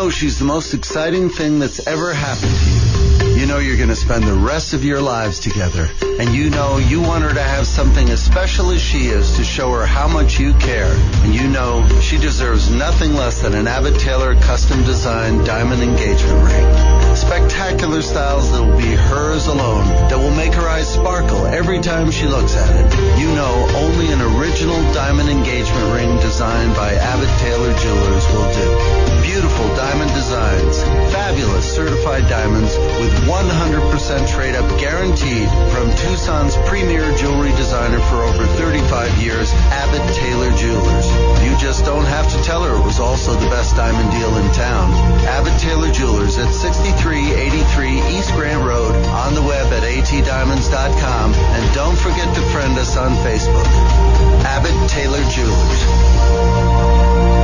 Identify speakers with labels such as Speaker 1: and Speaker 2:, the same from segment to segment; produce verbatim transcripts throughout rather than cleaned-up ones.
Speaker 1: know she's the most exciting thing that's ever happened to you. You know you're going to spend the rest of your lives together. And you know you want her to have something as special as she is to show her how much you care. And you know she deserves nothing less than an Abbott Taylor custom-designed diamond engagement ring. Spectacular styles that will be hers alone, that will make her eyes sparkle every time she looks at it. You know only an original diamond engagement ring designed by Abbott Taylor Jewelers will do. Beautiful diamond designs, fabulous certified diamonds with one hundred percent trade-up guaranteed from Tucson's premier jewelry designer for over thirty-five years, Abbott Taylor Jewelers. You just don't have to tell her it was also the best diamond deal in town. Abbott Taylor Jewelers at sixty-three eighty-three East Grant Road, on the web at a t diamonds dot com, and don't forget to friend us on Facebook. Abbott Taylor Jewelers.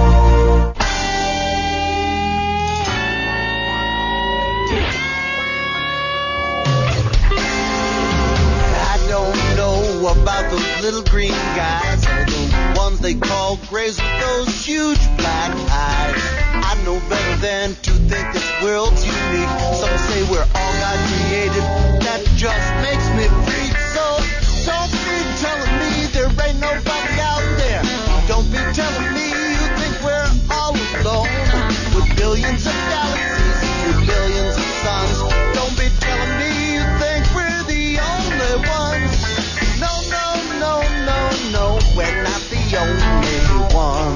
Speaker 1: About those little green guys, or the ones they call grays with those huge black eyes. I know better than to think this world's unique. Some say we're all God created. That just makes me freak. So don't be telling me there ain't nobody out there. Don't be telling me you think we're all alone. With billions of galaxies through billions of suns. Don't be telling me you think we're the only ones. No, no, no, no, no, we're not the only one.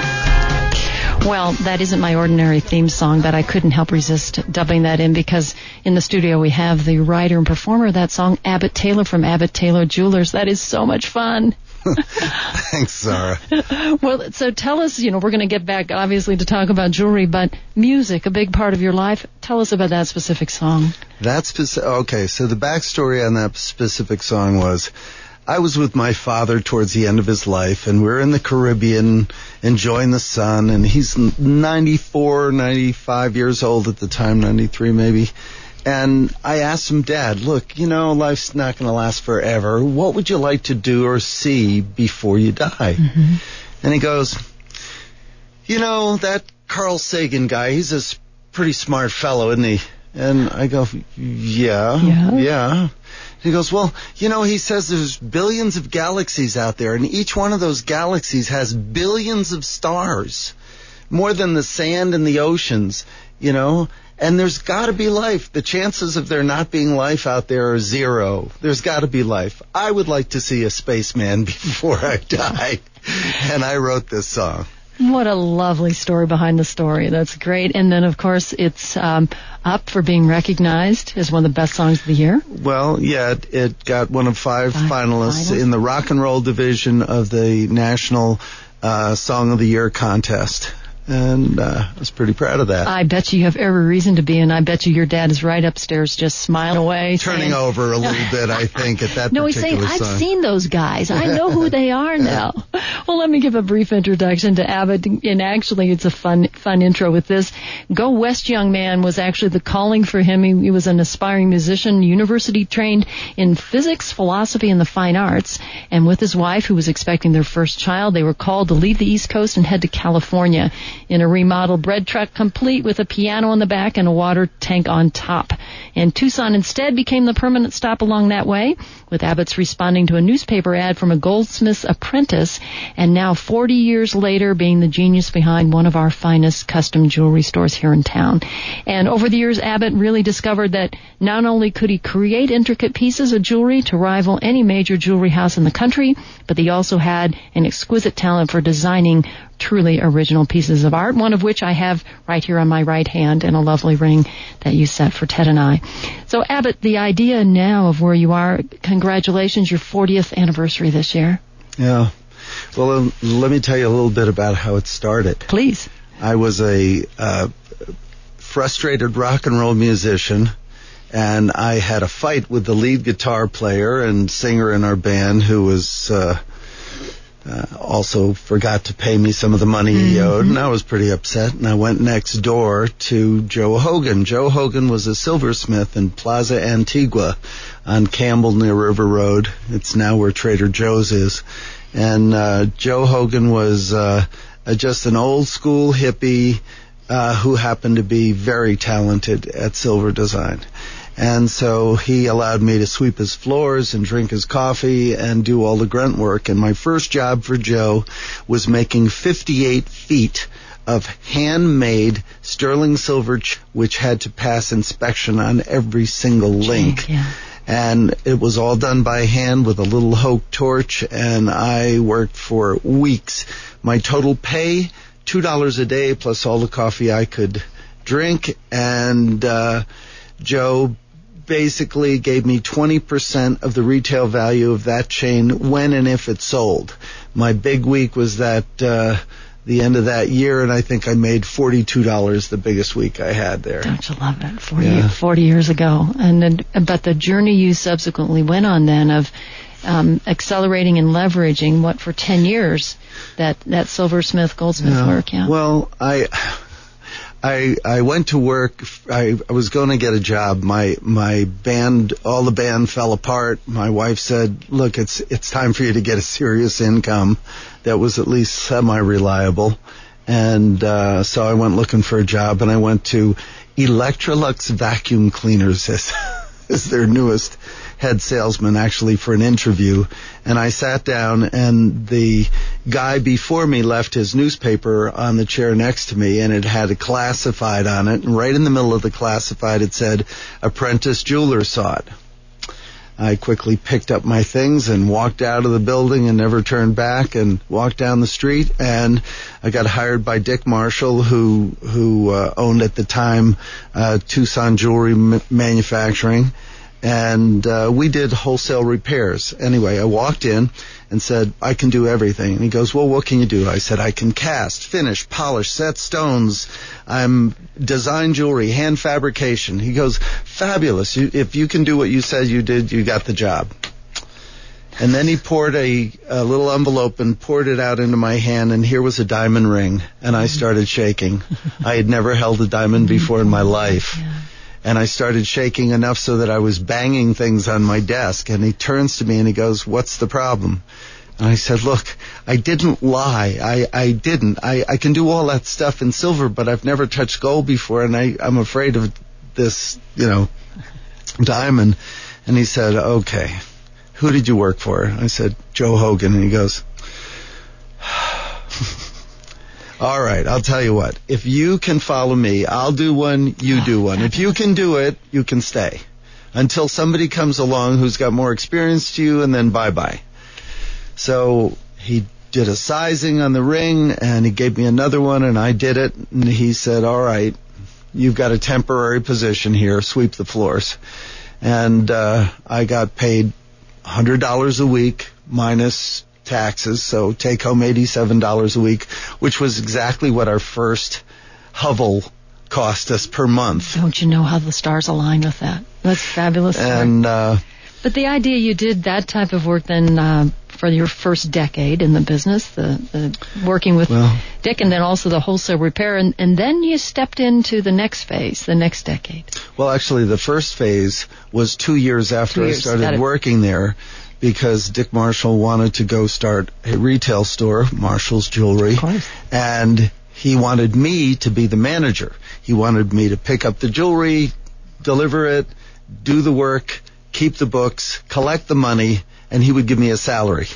Speaker 2: Well, that isn't my ordinary theme song, but I couldn't help resist dubbing that in because in the studio we have the writer and performer of that song, Abbott Taylor from Abbott Taylor Jewelers. That is so much fun.
Speaker 1: Thanks, Sarah.
Speaker 2: Well, so tell us, you know, we're going to get back, obviously, to talk about jewelry, but music, a big part of your life. Tell us about that specific song.
Speaker 1: That's speci- okay, so the backstory on that specific song was I was with my father towards the end of his life, and we're in the Caribbean enjoying the sun, and he's ninety-four, ninety-five years old at the time, ninety-three maybe. And I asked him, Dad, look, you know, life's not going to last forever. What would you like to do or see before you die? Mm-hmm. And he goes, you know, that Carl Sagan guy, he's a pretty smart fellow, isn't he? And I go, yeah, yeah. yeah. He goes, well, you know, he says there's billions of galaxies out there, and each one of those galaxies has billions of stars, more than the sand in the oceans, you know. And there's got to be life. The chances of there not being life out there are zero. There's got to be life. I would like to see a spaceman before I die. And I wrote this song.
Speaker 2: What a lovely story behind the story. That's great. And then, of course, it's um, up for being recognized as one of the best songs of the year.
Speaker 1: Well, yeah, it, it got one of five, five finalists
Speaker 2: finals.
Speaker 1: in the rock and roll division of the National uh, Song of the Year contest. And uh, I was pretty proud of that.
Speaker 2: I bet you have every reason to be, and I bet you your dad is right upstairs just smiling away.
Speaker 1: Turning
Speaker 2: saying,
Speaker 1: over a little bit, I think, at that
Speaker 2: no,
Speaker 1: particular
Speaker 2: he's saying,
Speaker 1: song.
Speaker 2: I've seen those guys. I know who they are now. Well, let me give a brief introduction to Abbott, and actually it's a fun fun intro with this. Go West Young Man was actually the calling for him. He, he was an aspiring musician, university trained in physics, philosophy, and the fine arts. And with his wife, who was expecting their first child, they were called to leave the East Coast and head to California in a remodeled bread truck complete with a piano in the back and a water tank on top. And Tucson instead became the permanent stop along that way, with Abbott's responding to a newspaper ad from a goldsmith's apprentice, and now forty years later being the genius behind one of our finest custom jewelry stores here in town. And over the years, Abbott really discovered that not only could he create intricate pieces of jewelry to rival any major jewelry house in the country, but he also had an exquisite talent for designing truly original pieces of art, one of which I have right here on my right hand in a lovely ring that you set for Ted and I. So, Abbott, the idea now of where you are, congratulations, your fortieth anniversary this year.
Speaker 1: Yeah. Well, um, let me tell you a little bit about how it started.
Speaker 2: Please.
Speaker 1: I was a uh, frustrated rock and roll musician, and I had a fight with the lead guitar player and singer in our band who was... Uh, Uh, also forgot to pay me some of the money he mm-hmm. owed, and I was pretty upset, and I went next door to Joe Hogan. Joe Hogan was a silversmith in Plaza Antigua on Campbell near River Road. It's now where Trader Joe's is. And uh, Joe Hogan was uh, just an old-school hippie, uh, who happened to be very talented at silver design. And so he allowed me to sweep his floors and drink his coffee and do all the grunt work. And my first job for Joe was making fifty-eight feet of handmade sterling silver, ch- which had to pass inspection on every single link.
Speaker 2: Yeah.
Speaker 1: And it was all done by hand with a little Hoke torch, and I worked for weeks. My total pay, two dollars a day plus all the coffee I could drink, and uh, Joe basically gave me twenty percent of the retail value of that chain when and if it sold. My big week was that uh, the end of that year, and I think I made forty-two dollars the biggest week I had there.
Speaker 2: Don't you love it? forty,
Speaker 1: Yeah.
Speaker 2: forty years ago. And then, but the journey you subsequently went on then of um, accelerating and leveraging what for ten years that, that silversmith, goldsmith
Speaker 1: Yeah.
Speaker 2: work. Yeah.
Speaker 1: Well, I... I I went to work. I, I was going to get a job. My my band, all the band fell apart. My wife said, "Look, it's it's time for you to get a serious income that was at least semi-reliable." And uh, so I went looking for a job, and I went to Electrolux Vacuum Cleaners as, as their newest head salesman, actually, for an interview. And I sat down, and the guy before me left his newspaper on the chair next to me, and it had a classified on it. And right in the middle of the classified, it said, "Apprentice Jeweler Sought." I quickly picked up my things and walked out of the building and never turned back, and walked down the street, and I got hired by Dick Marshall, who who uh, owned at the time uh, Tucson Jewelry M- Manufacturing. And uh, we did wholesale repairs. Anyway, I walked in and said, "I can do everything." And he goes, "Well, what can you do?" I said, "I can cast, finish, polish, set stones. I'm design jewelry, hand fabrication." He goes, "Fabulous. You, if you can do what you said you did, you got the job." And then he poured a, a little envelope and poured it out into my hand, and here was a diamond ring. And I started shaking. I had never held a diamond before in my life.
Speaker 2: Yeah.
Speaker 1: And I started shaking enough so that I was banging things on my desk. And he turns to me and he goes, "What's the problem?" And I said, "Look, I didn't lie. I, I didn't. I, I can do all that stuff in silver, but I've never touched gold before, and I, I'm afraid of this, you know, diamond." And he said, "Okay, who did you work for?" I said, "Joe Hogan." And he goes, "All right, I'll tell you what. If you can follow me, I'll do one, you do one. If you can do it, you can stay. Until somebody comes along who's got more experience to you, and then bye-bye." So he did a sizing on the ring, and he gave me another one, and I did it. And he said, "All right, you've got a temporary position here. Sweep the floors." And uh, I got paid one hundred dollars a week minus taxes, so take home eighty-seven dollars a week, which was exactly what our first hovel cost us per month.
Speaker 2: Don't you know how the stars align with that? That's fabulous.
Speaker 1: And uh,
Speaker 2: but the idea you did that type of work then uh, for your first decade in the business, the, the working with
Speaker 1: well,
Speaker 2: Dick, and then also the wholesale repair, and, and then you stepped into the next phase, the next decade.
Speaker 1: Well, actually, the first phase was two years after
Speaker 2: Two years,
Speaker 1: I started
Speaker 2: got it.
Speaker 1: working there, because Dick Marshall wanted to go start a retail store, Marshall's Jewelry.
Speaker 2: Of course.
Speaker 1: And he wanted me to be the manager. He wanted me to pick up the jewelry, deliver it, do the work, keep the books, collect the money, and he would give me a salary.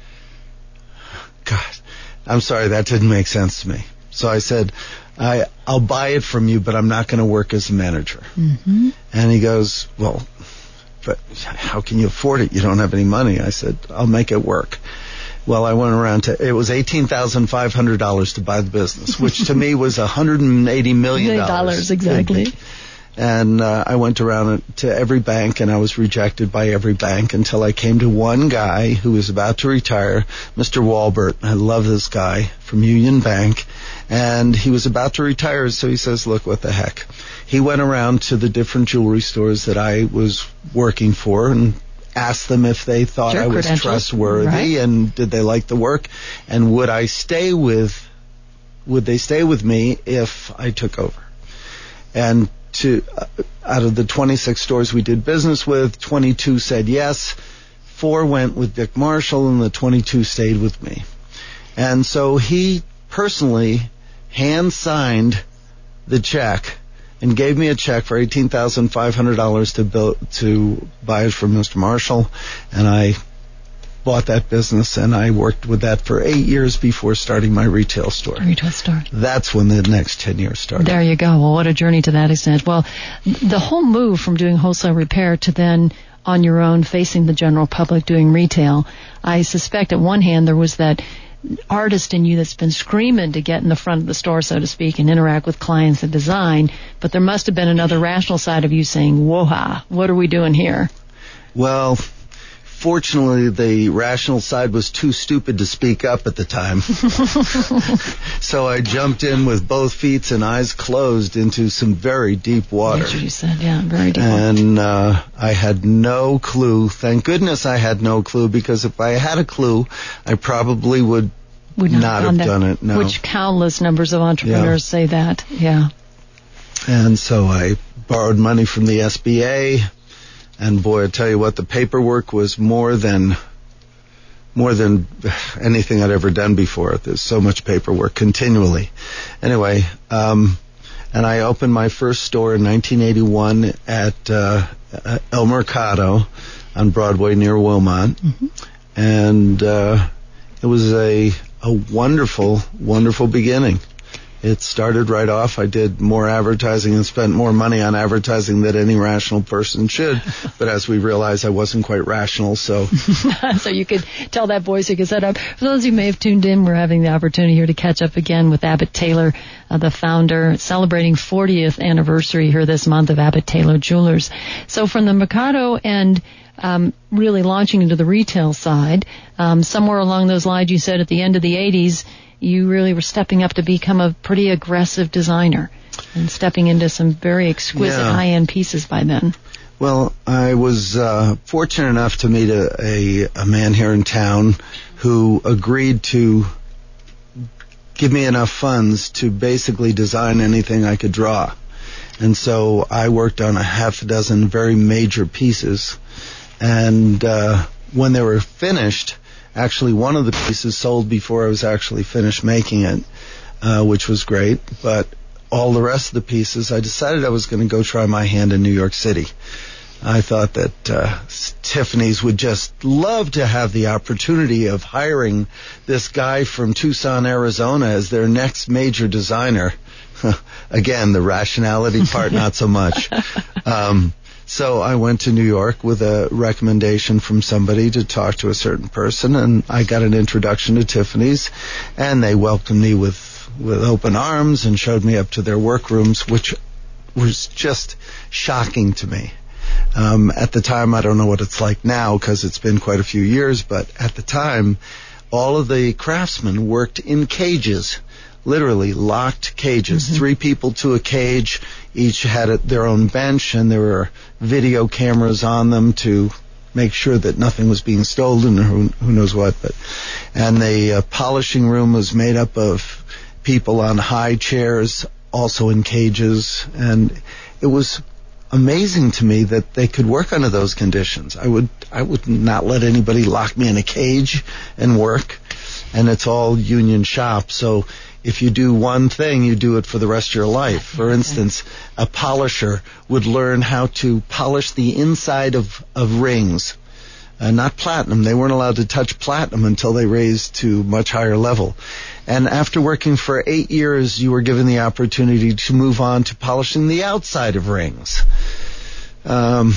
Speaker 1: God, I'm sorry, that didn't make sense to me. So I said, I, I'll buy it from you, but I'm not going to work as a manager.
Speaker 2: Mm-hmm.
Speaker 1: And he goes, "Well, but how can you afford it? You don't have any money." I said, "I'll make it work." Well, I went around to, it was eighteen thousand five hundred dollars to buy the business, which to me was one hundred eighty million dollars.
Speaker 2: Dollars, exactly.
Speaker 1: And uh, I went around to every bank, and I was rejected by every bank until I came to one guy who was about to retire, Mister Walbert. I love this guy from Union Bank. And he was about to retire, so he says, "Look, what the heck." He went around to the different jewelry stores that I was working for and asked them if they thought
Speaker 2: Sure,
Speaker 1: I was
Speaker 2: credentials.
Speaker 1: trustworthy,
Speaker 2: Right.
Speaker 1: and did they like the work, and would I stay with, would they stay with me if I took over. And to uh, out of the twenty-six stores we did business with, twenty-two said yes, four went with Dick Marshall, and the twenty-two stayed with me. And so he personally hand-signed the check and gave me a check for eighteen thousand five hundred dollars to build, to buy it from Mister Marshall, and I bought that business, and I worked with that for eight years before starting my retail store.
Speaker 2: Retail store.
Speaker 1: That's when the next ten years started.
Speaker 2: There you go. Well, what a journey to that extent. Well, the whole move from doing wholesale repair to then on your own facing the general public doing retail, I suspect at one hand there was that artist in you that's been screaming to get in the front of the store, so to speak, and interact with clients and design, but there must have been another rational side of you saying, whoa-ha, what are we doing here?
Speaker 1: Well, fortunately, the rational side was too stupid to speak up at the time. So I jumped in with both feet and eyes closed into some very deep water.
Speaker 2: That's what you said, yeah, very deep water.
Speaker 1: And uh, I had no clue. Thank goodness I had no clue, because if I had a clue, I probably would, would not, not have done it. No.
Speaker 2: Which countless numbers of entrepreneurs yeah. say that, yeah.
Speaker 1: And so I borrowed money from the S B A. And boy, I tell you what, the paperwork was more than more than anything I'd ever done before. There's so much paperwork continually. Anyway, um, and I opened my first store in nineteen eighty-one at uh, El Mercado on Broadway near Wilmot. Mm-hmm. And uh, it was a a wonderful, wonderful beginning. It started right off. I did more advertising and spent more money on advertising than any rational person should. But as we realized, I wasn't quite rational, so.
Speaker 2: So you could tell that voice, you could set up. For those who may have tuned in, we're having the opportunity here to catch up again with Abbott Taylor, uh, the founder, celebrating fortieth anniversary here this month of Abbott Taylor Jewelers. So from the Mercado and Um, really launching into the retail side, um, somewhere along those lines, you said at the end of the eighties, you really were stepping up to become a pretty aggressive designer and stepping into some very exquisite yeah. high-end pieces by then.
Speaker 1: Well, I was uh, fortunate enough to meet a, a, a man here in town who agreed to give me enough funds to basically design anything I could draw. And so I worked on a half a dozen very major pieces. And uh, when they were finished, actually one of the pieces sold before I was actually finished making it, uh, which was great. But all the rest of the pieces, I decided I was going to go try my hand in New York City. I thought that uh, Tiffany's would just love to have the opportunity of hiring this guy from Tucson, Arizona as their next major designer. Again, the rationality part, not so much. Um So I went to New York with a recommendation from somebody to talk to a certain person, and I got an introduction to Tiffany's, and they welcomed me with, with open arms and showed me up to their workrooms, which was just shocking to me. Um, at the time, I don't know what it's like now because it's been quite a few years, but at the time, all of the craftsmen worked in cages. Literally locked cages, mm-hmm. three people to a cage, each had a, their own bench, and there were video cameras on them to make sure that nothing was being stolen or who, who knows what. But and the uh, polishing room was made up of people on high chairs, also in cages, and it was amazing to me that they could work under those conditions. I would I would not let anybody lock me in a cage and work, and it's all union shop, so if you do one thing, you do it for the rest of your life. For instance, a polisher would learn how to polish the inside of, of rings, uh, not platinum. They weren't allowed to touch platinum until they raised to much higher level. And after working for eight years, you were given the opportunity to move on to polishing the outside of rings. Um,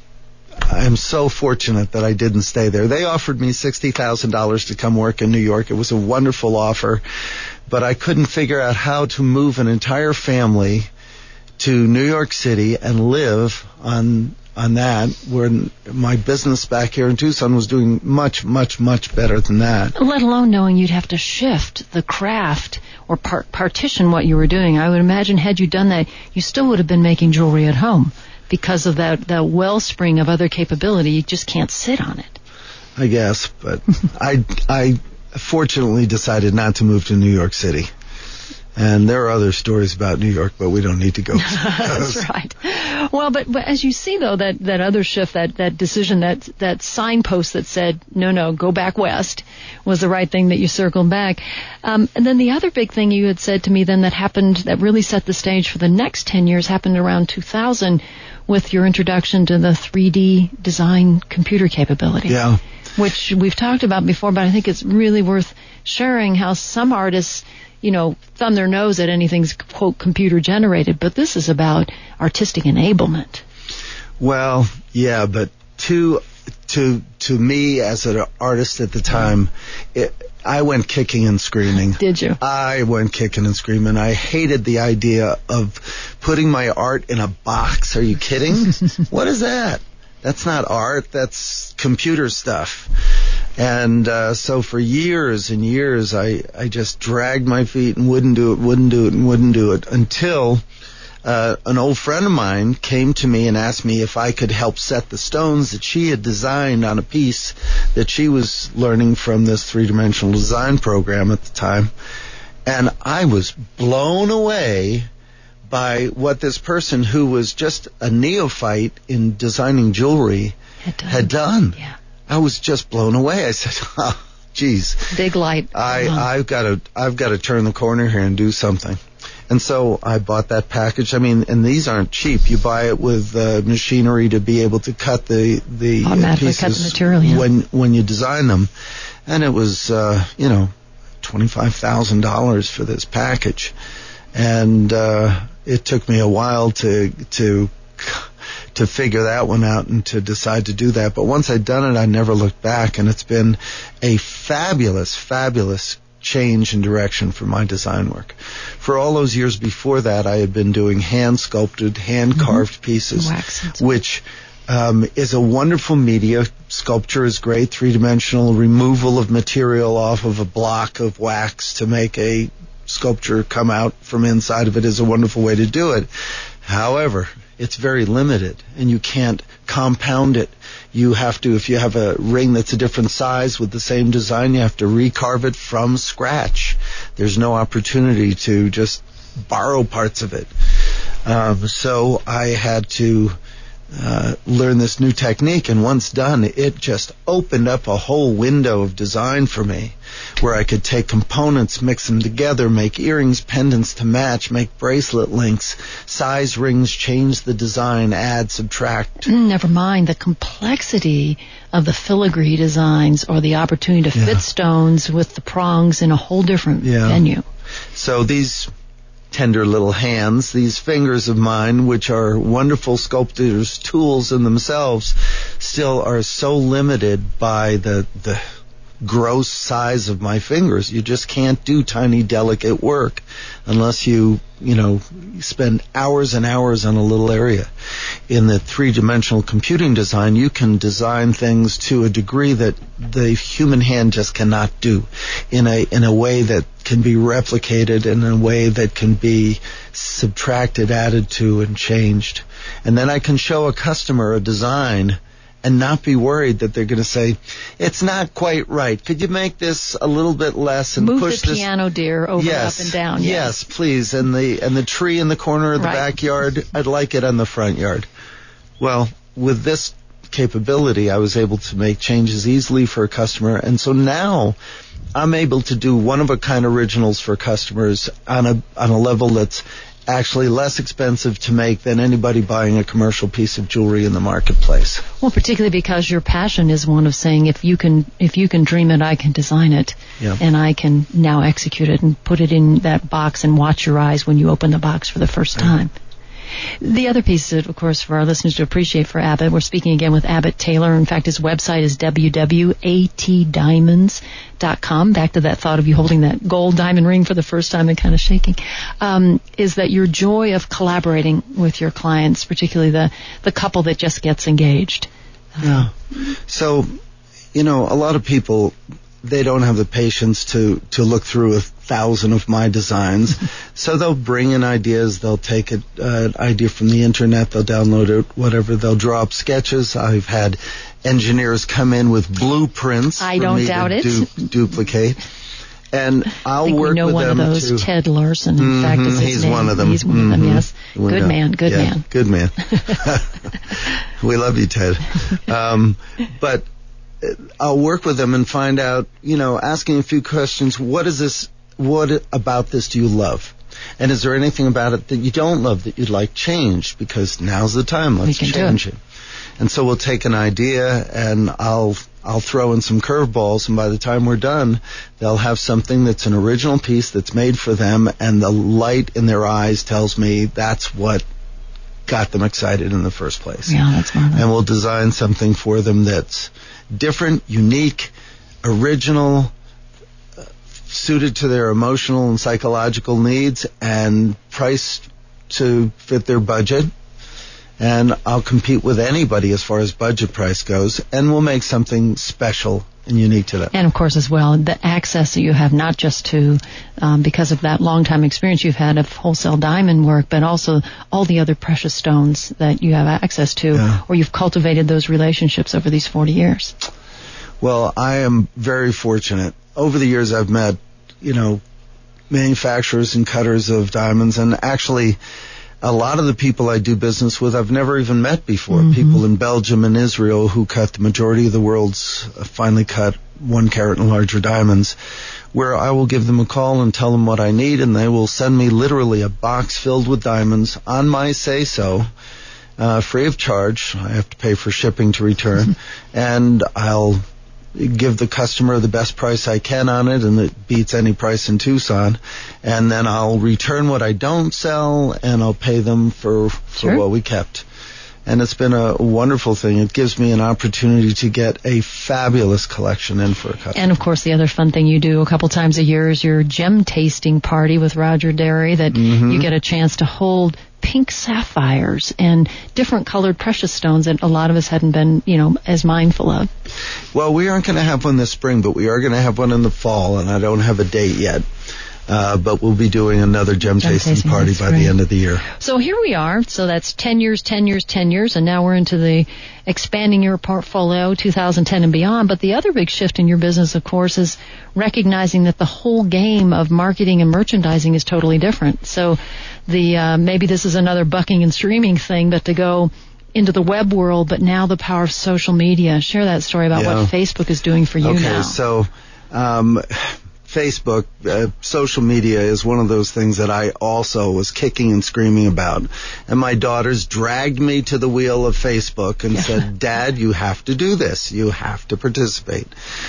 Speaker 1: I'm so fortunate that I didn't stay there. They offered me sixty thousand dollars to come work in New York. It was a wonderful offer. But I couldn't figure out how to move an entire family to New York City and live on on that, where my business back here in Tucson was doing much, much, much better than that.
Speaker 2: Let alone knowing you'd have to shift the craft or part- partition what you were doing. I would imagine had you done that, you still would have been making jewelry at home because of that, that wellspring of other capability. You just can't sit on it.
Speaker 1: I guess, but I... I fortunately decided not to move to New York City. And there are other stories about New York, but we don't need to go.
Speaker 2: That's right. Well, but, but as you see, though, that, that other shift, that, that decision, that, that signpost that said, no, no, go back west, was the right thing that you circled back. Um, and then the other big thing you had said to me then that happened, that really set the stage for the next ten years, happened around two thousand with your introduction to the three D design computer capability.
Speaker 1: Yeah.
Speaker 2: Which we've talked about before, but I think it's really worth sharing how some artists, you know, thumb their nose at anything's, quote, computer generated, but this is about artistic enablement.
Speaker 1: Well, yeah, but to to to me as an artist at the time, it, I went kicking and screaming.
Speaker 2: Did you?
Speaker 1: I went kicking and screaming. I hated the idea of putting my art in a box. Are you kidding? What is that? That's not art. That's computer stuff. And uh, so for years and years, I, I just dragged my feet and wouldn't do it, wouldn't do it, and wouldn't do it until uh, an old friend of mine came to me and asked me if I could help set the stones that she had designed on a piece that she was learning from this three-dimensional design program at the time. And I was blown away by what this person who was just a neophyte in designing jewelry
Speaker 2: had done.
Speaker 1: Had done.
Speaker 2: Yeah.
Speaker 1: I was just blown away. I said, oh, geez.
Speaker 2: Big light.
Speaker 1: I,
Speaker 2: uh-huh.
Speaker 1: I've got to, I've got to turn the corner here and do something. And so I bought that package. I mean, and these aren't cheap. You buy it with uh, machinery to be able to cut the, the
Speaker 2: automatically
Speaker 1: pieces
Speaker 2: cut the material, yeah.
Speaker 1: when, when you design them. And it was, uh, you know, twenty-five thousand dollars for this package. And, uh, it took me a while to, to, to figure that one out and to decide to do that. But once I'd done it, I never looked back, and it's been a fabulous, fabulous change in direction for my design work. For all those years before that, I had been doing hand-sculpted, hand-carved mm-hmm. pieces,
Speaker 2: Wax.
Speaker 1: which um, is a wonderful media. Sculpture is great, three-dimensional removal of material off of a block of wax to make a sculpture come out from inside of it is a wonderful way to do it. However, it's very limited, and you can't compound it. You have to, if you have a ring that's a different size with the same design, you have to recarve it from scratch. There's no opportunity to just borrow parts of it. Um, so I had to uh, learn this new technique, and once done, it just opened up a whole window of design for me, where I could take components, mix them together, make earrings, pendants to match, make bracelet links, size rings, change the design, add, subtract.
Speaker 2: Never mind the complexity of the filigree designs or the opportunity to
Speaker 1: yeah.
Speaker 2: fit stones with the prongs in a whole different
Speaker 1: yeah.
Speaker 2: venue.
Speaker 1: So these tender little hands, these fingers of mine, which are wonderful sculptors' tools in themselves, still are so limited by the the gross size of my fingers. You just can't do tiny, delicate work unless you, you know, spend hours and hours on a little area. In the three-dimensional computing design, you can design things to a degree that the human hand just cannot do, in a in a way that can be replicated, in a way that can be subtracted, added to, and changed. And then I can show a customer a design and not be worried that they're going to say, it's not quite right. Could you make this a little bit less and
Speaker 2: Move
Speaker 1: push
Speaker 2: the
Speaker 1: this
Speaker 2: piano, dear, over
Speaker 1: yes,
Speaker 2: up and down.
Speaker 1: Yes,
Speaker 2: yes,
Speaker 1: please. And the and the tree in the corner of the
Speaker 2: right.
Speaker 1: backyard, I'd like it on the front yard. Well, with this capability, I was able to make changes easily for a customer, and so now I'm able to do one-of-a-kind originals for customers on a on a level that's actually less expensive to make than anybody buying a commercial piece of jewelry in the marketplace.
Speaker 2: Well, particularly because your passion is one of saying, if you can if you can dream it, I can design it,
Speaker 1: yeah.
Speaker 2: and I can now execute it and put it in that box and watch your eyes when you open the box for the first time. Yeah. The other piece, of course, for our listeners to appreciate for Abbott, we're speaking again with Abbott Taylor. In fact, his website is w w w dot a t diamonds dot com. Back to that thought of you holding that gold diamond ring for the first time and kind of shaking, um, is that your joy of collaborating with your clients, particularly the, the couple that just gets engaged.
Speaker 1: Yeah. So, you know, a lot of people, they don't have the patience to, to look through a thousand of my designs. So they'll bring in ideas. They'll take an uh, idea from the internet. They'll download it, whatever. They'll draw up sketches. I've had engineers come in with blueprints
Speaker 2: I
Speaker 1: for
Speaker 2: don't
Speaker 1: me
Speaker 2: doubt
Speaker 1: to
Speaker 2: it.
Speaker 1: Du- duplicate. And I'll
Speaker 2: I think
Speaker 1: work
Speaker 2: we know
Speaker 1: with
Speaker 2: one
Speaker 1: them
Speaker 2: of those,
Speaker 1: to,
Speaker 2: Ted Larson, in
Speaker 1: mm-hmm,
Speaker 2: fact, is his
Speaker 1: he's
Speaker 2: name.
Speaker 1: one of them.
Speaker 2: He's one
Speaker 1: mm-hmm.
Speaker 2: of them, yes. Good man, good
Speaker 1: yeah,
Speaker 2: man.
Speaker 1: Good man. We love you, Ted. Um, but I'll work with them and find out, you know, asking a few questions. What is this, what about this do you love? And is there anything about it that you don't love that you'd like changed? Because now's the time. Let's change it. it. And so we'll take an idea and I'll I'll throw in some curveballs, and by the time we're done, they'll have something that's an original piece that's made for them, and the light in their eyes tells me that's what got them excited in the first place.
Speaker 2: Yeah, that's marvelous.
Speaker 1: And we'll design something for them that's different, unique, original, uh, suited to their emotional and psychological needs, and priced to fit their budget. And I'll compete with anybody as far as budget price goes, and we'll make something special and unique to them.
Speaker 2: And of course, as well, the access that you have, not just to, um, because of that long time experience you've had of wholesale diamond work, but also all the other precious stones that you have access to, yeah. or you've cultivated those relationships over these forty years.
Speaker 1: Well, I am very fortunate. Over the years, I've met, you know, manufacturers and cutters of diamonds, and actually, a lot of the people I do business with I've never even met before. Mm-hmm. People in Belgium and Israel who cut the majority of the world's finely cut one carat and larger diamonds, where I will give them a call and tell them what I need, and they will send me literally a box filled with diamonds on my say-so, uh, free of charge. I have to pay for shipping to return, and I'll give the customer the best price I can on it, and it beats any price in Tucson. And then I'll return what I don't sell, and I'll pay them for, for
Speaker 2: sure.
Speaker 1: what we kept. And it's been a wonderful thing. It gives me an opportunity to get a fabulous collection in for a customer.
Speaker 2: And, of course, the other fun thing you do a couple times a year is your gem tasting party with Roger Derry, that mm-hmm. you get a chance to hold pink sapphires and different colored precious stones that a lot of us hadn't been, you know, as mindful of.
Speaker 1: Well, we aren't going to have one this spring, but we are going to have one in the fall, and I don't have a date yet. Uh, but we'll be doing another gem, gem tasting, tasting party by great. the end of the year.
Speaker 2: So here we are. So that's ten years, ten years, ten years, and now we're into the expanding your portfolio two thousand ten and beyond. But the other big shift in your business, of course, is recognizing that the whole game of marketing and merchandising is totally different. So the uh, maybe this is another bucking and streaming thing, but to go into the web world, but now the power of social media. Share that story about yeah. what Facebook is doing for you
Speaker 1: okay,
Speaker 2: now.
Speaker 1: Okay, so um, Facebook, uh, social media is one of those things that I also was kicking and screaming about. And my daughters dragged me to the wheel of Facebook and said, Dad, you have to do this. You have to participate.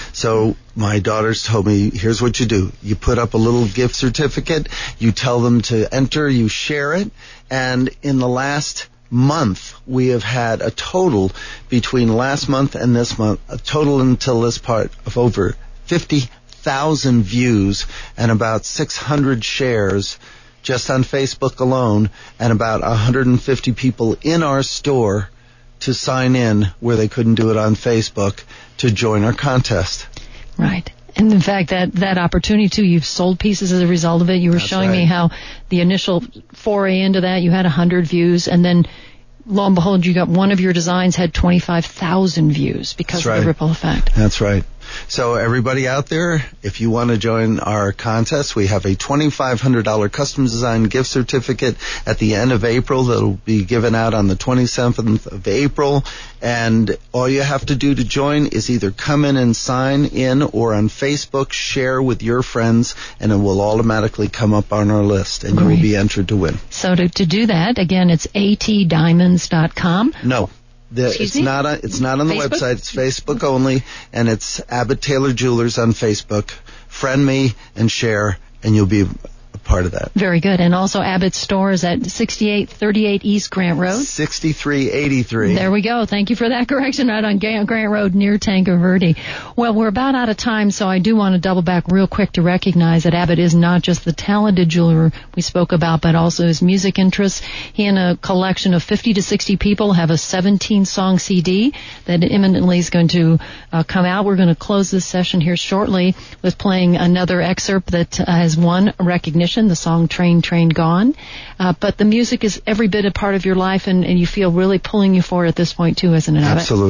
Speaker 1: So my daughters told me, here's what you do. You put up a little gift certificate. You tell them to enter. You share it. And in the last month, we have had a total between last month and this month, a total until this part of over fifty thousand views and about six hundred shares just on Facebook alone, and about one hundred fifty people in our store to sign in where they couldn't do it on Facebook to join our contest.
Speaker 2: Right. And in fact, that, that opportunity, too, you've sold pieces as a result of it. You were That's showing
Speaker 1: right.
Speaker 2: me how the initial foray into that, you had one hundred views, and then lo and behold, you got one of your designs had twenty-five thousand views because
Speaker 1: That's
Speaker 2: of
Speaker 1: right.
Speaker 2: the ripple effect.
Speaker 1: That's right. So everybody out there, if you want to join our contest, we have a twenty-five hundred dollars custom design gift certificate at the end of April that will be given out on the twenty-seventh of April. And all you have to do to join is either come in and sign in, or on Facebook share with your friends, and it will automatically come up on our list, and Great. You will be entered to win.
Speaker 2: So to, to do that, again, it's a t diamonds dot com.
Speaker 1: No. The, it's
Speaker 2: me?
Speaker 1: not on, it's not on the
Speaker 2: Facebook?
Speaker 1: website. It's Facebook only, and it's Abbott Taylor Jewelers on Facebook. Friend me and share, and you'll be a part of that.
Speaker 2: Very good. And also Abbott's store is at sixty-eight thirty-eight East Grant Road.
Speaker 1: sixty-three eighty-three.
Speaker 2: There we go. Thank you for that correction. Right on Grant Road near Tanque Verde. Well, we're about out of time, so I do want to double back real quick to recognize that Abbott is not just the talented jeweler we spoke about, but also his music interests. He and a collection of fifty to sixty people have a seventeen-song C D that imminently is going to uh, come out. We're going to close this session here shortly with playing another excerpt that uh, has won recognition, the song Train, Train Gone. Uh, but the music is every bit a part of your life, and, and you feel really pulling you forward at this point, too, isn't it, Abbott?
Speaker 1: Absolutely.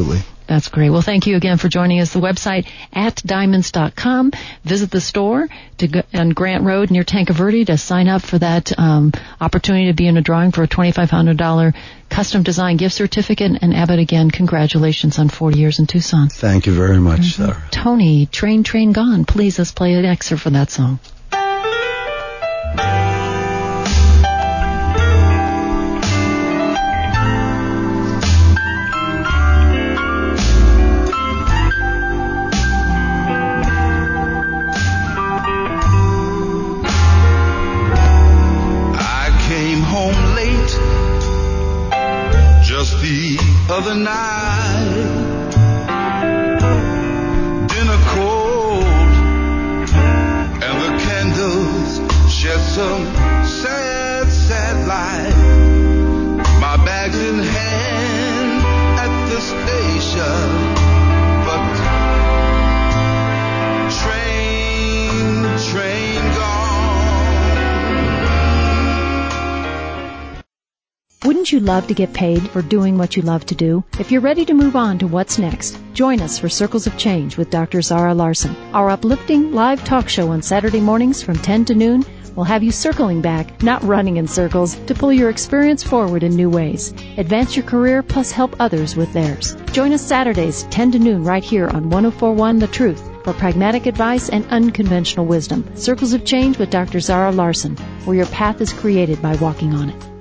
Speaker 2: That's great. Well, thank you again for joining us. The website at diamonds dot com. Visit the store to go on Grant Road near Tanca Verde to sign up for that um, opportunity to be in a drawing for a twenty-five hundred dollars custom design gift certificate. And Abbott, again, congratulations on forty years in Tucson.
Speaker 1: Thank you very much, mm-hmm. Sarah.
Speaker 2: Tony, Train, Train Gone. Please, let's play an excerpt from that song.
Speaker 3: The other night, dinner cold, and the candles shed some sad, sad light. My bag's in hand at the station, but train, train gone.
Speaker 4: Wouldn't you love to get paid for doing what you love to do? If you're ready to move on to what's next, join us for Circles of Change with Doctor Zara Larson. Our uplifting live talk show on Saturday mornings from ten to noon will have you circling back, not running in circles, to pull your experience forward in new ways. Advance your career plus help others with theirs. Join us Saturdays, ten to noon, right here on one oh four point one The Truth for pragmatic advice and unconventional wisdom. Circles of Change with Doctor Zara Larson, where your path is created by walking on it.